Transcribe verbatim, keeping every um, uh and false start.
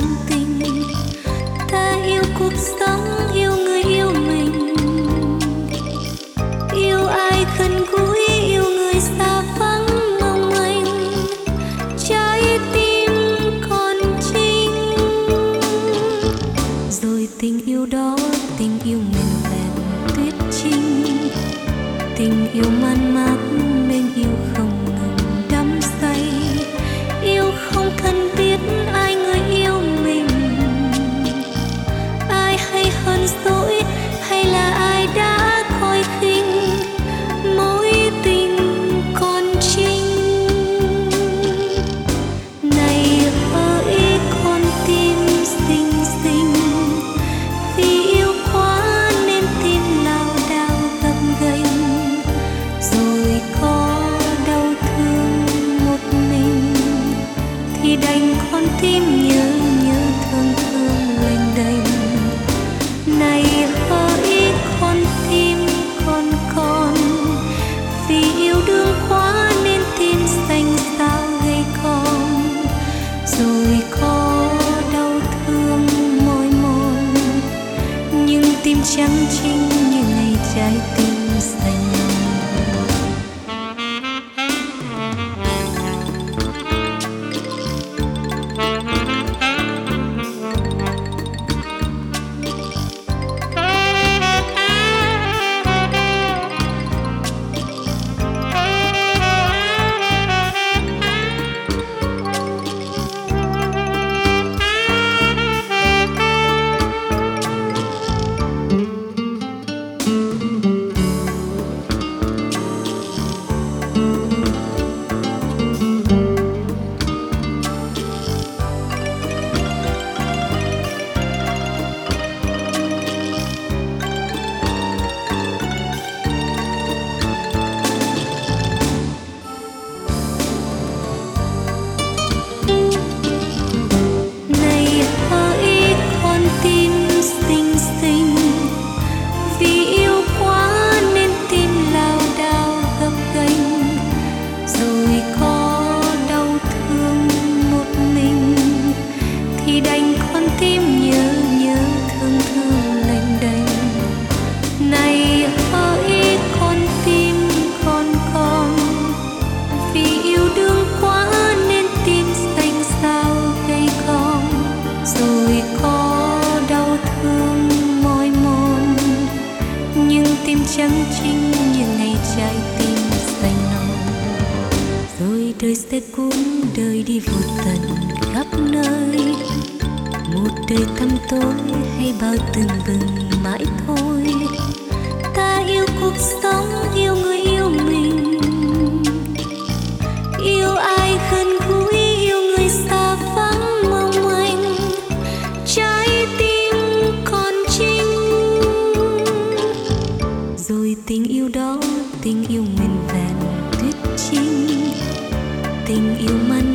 tình. Ta yêu cuộc sống, yêu người yêu mình, yêu ai gần gũi, yêu người xa vắng mong manh, trái tim còn trinh. Rồi tình yêu đó, tình yêu mình vẹn tuyết trinh, tình yêu man mác bên yêu không ngừng đắm say, yêu không cần biết ai người yêu mình, ai hay hơn dỗi hay là ai đã coi khinh, mối tình còn trinh. Này hỡi con tim xinh xinh, vì yêu quá nên tim lao đao gập ghềnh, rồi có đau thương một mình thì đành con tim nhớ nhớ thương thương lênh đênh. Này hỡi con tim con con, vì yêu đương quá nên tim xanh xao gầy còm, rồi có đau thương mỏi mòn, nhưng tim trắng trinh như ngày trái tim xanh. Trắng trinh như ngày trái tim xanh non, rồi đời sẽ cuốn đời đi vô tận khắp nơi, một đời tăm tối hay bao từng bừng mãi thôi. Ta yêu cuộc sống, yêu người yêu mình, yêu ai gần gũi, yêu người xa vắng mong manh, trái tim còn trinh. Rồi tình yêu đó, tình yêu mình vẹn tuyết trinh, tình yêu man